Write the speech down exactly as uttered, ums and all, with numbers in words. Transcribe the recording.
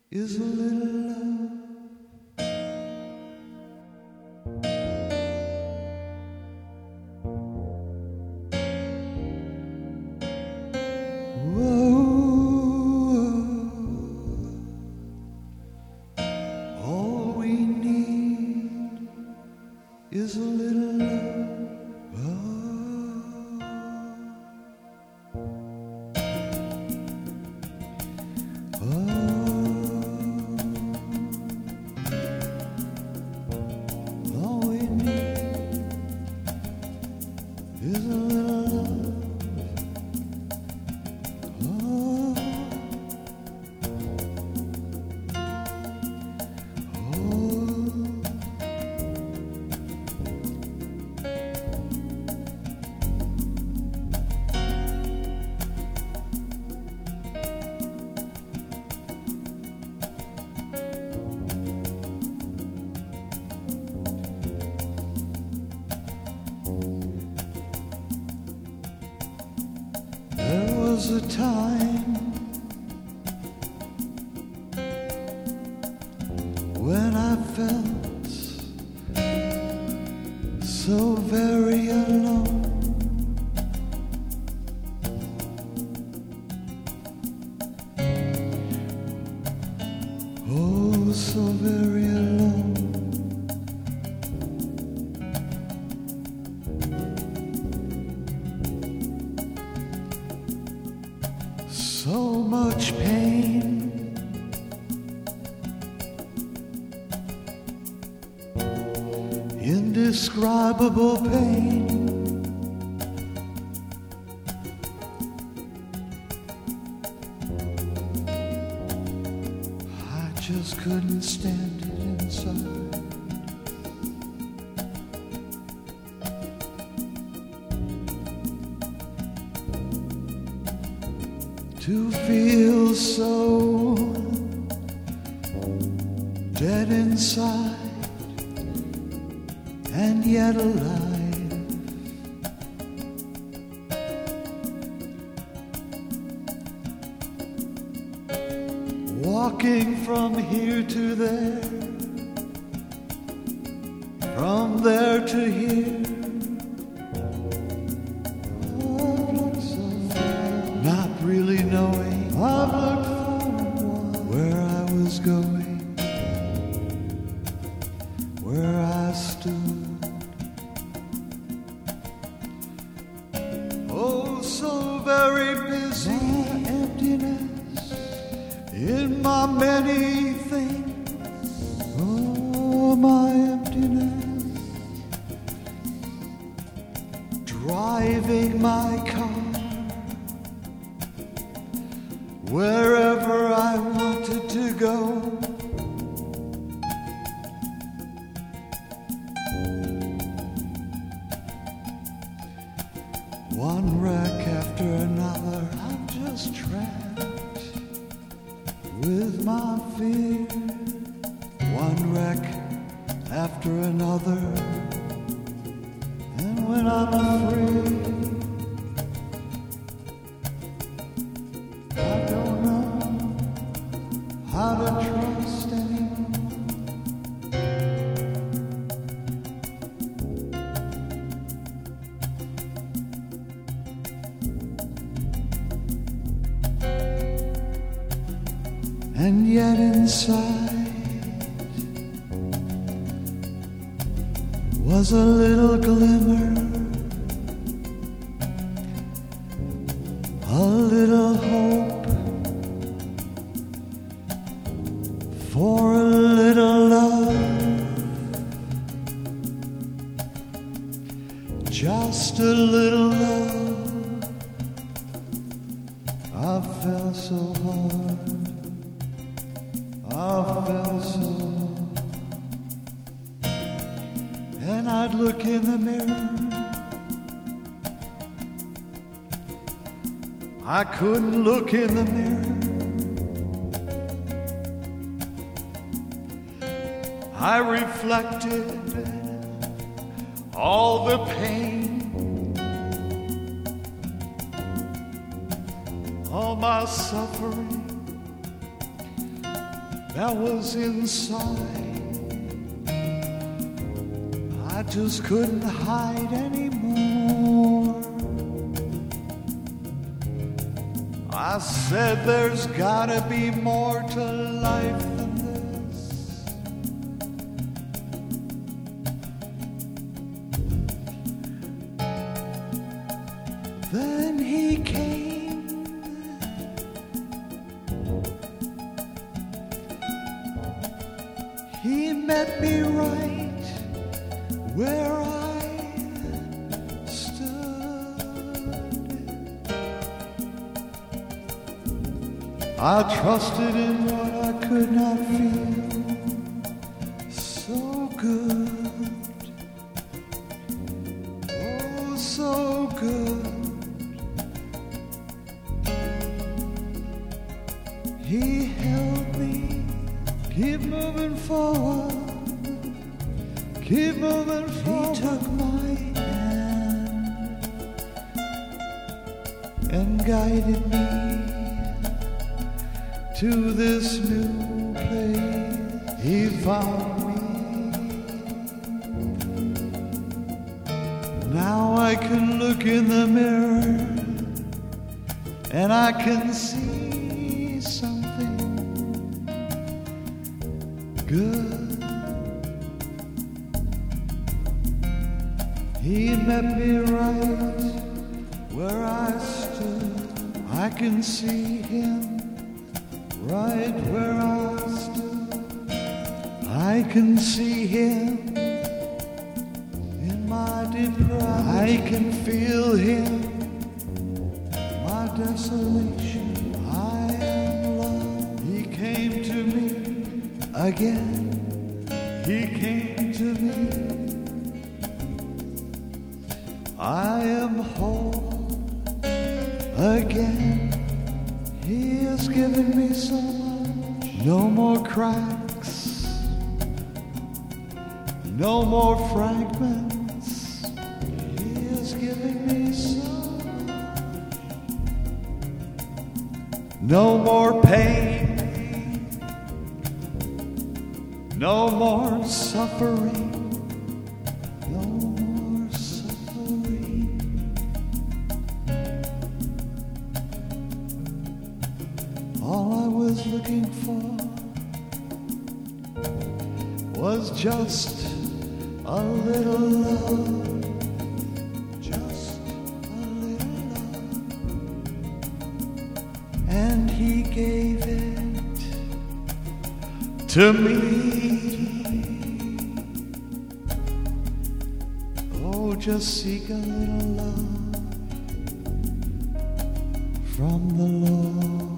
is a little love. All we need is a little love. Oh, oh, all we need is a little love. Oh, there was a time when I felt so very alone. Oh, so very alone. So much pain, indescribable pain. I just couldn't stand it inside. To feel so dead inside and yet alive. Walking from here to there, from there to here. Not really knowing I've looked where I was going, where I stood. Oh, so very busy, my emptiness in my many things. Oh, my emptiness, driving my car wherever I wanted to go. One wreck after another, I'm just trapped with my fear. One wreck after another, and when I'm afraid, how to trust anyone. And yet inside was a little glimmer, a little hope for a little love, just a little love. I fell so hard, I fell so hard. And I'd look in the mirror, I couldn't look in the mirror. I reflected all the pain, all my suffering, that was inside. I just couldn't hide anymore. I said there's gotta be more to life than this. Then he came. He met me right where I stood. I trusted in what I could not feel. So good, oh so good. He held me, keep moving forward. Keep moving forward. He took my hand and guided me to this new place. He found me. Now I can look in the mirror and I can see something good. He met me right where I stood. I can see him right where I stood. I can see him in my depravity. I can feel him, my desolation. I am loved. He came to me again. He came to me. I am whole again. He has given me so much. No more cracks, no more fragments. He has given me so much. No more pain, no more suffering. All I was looking for was just a little love, just a little love, and he gave it to me. Oh, just seek a little love from the Lord.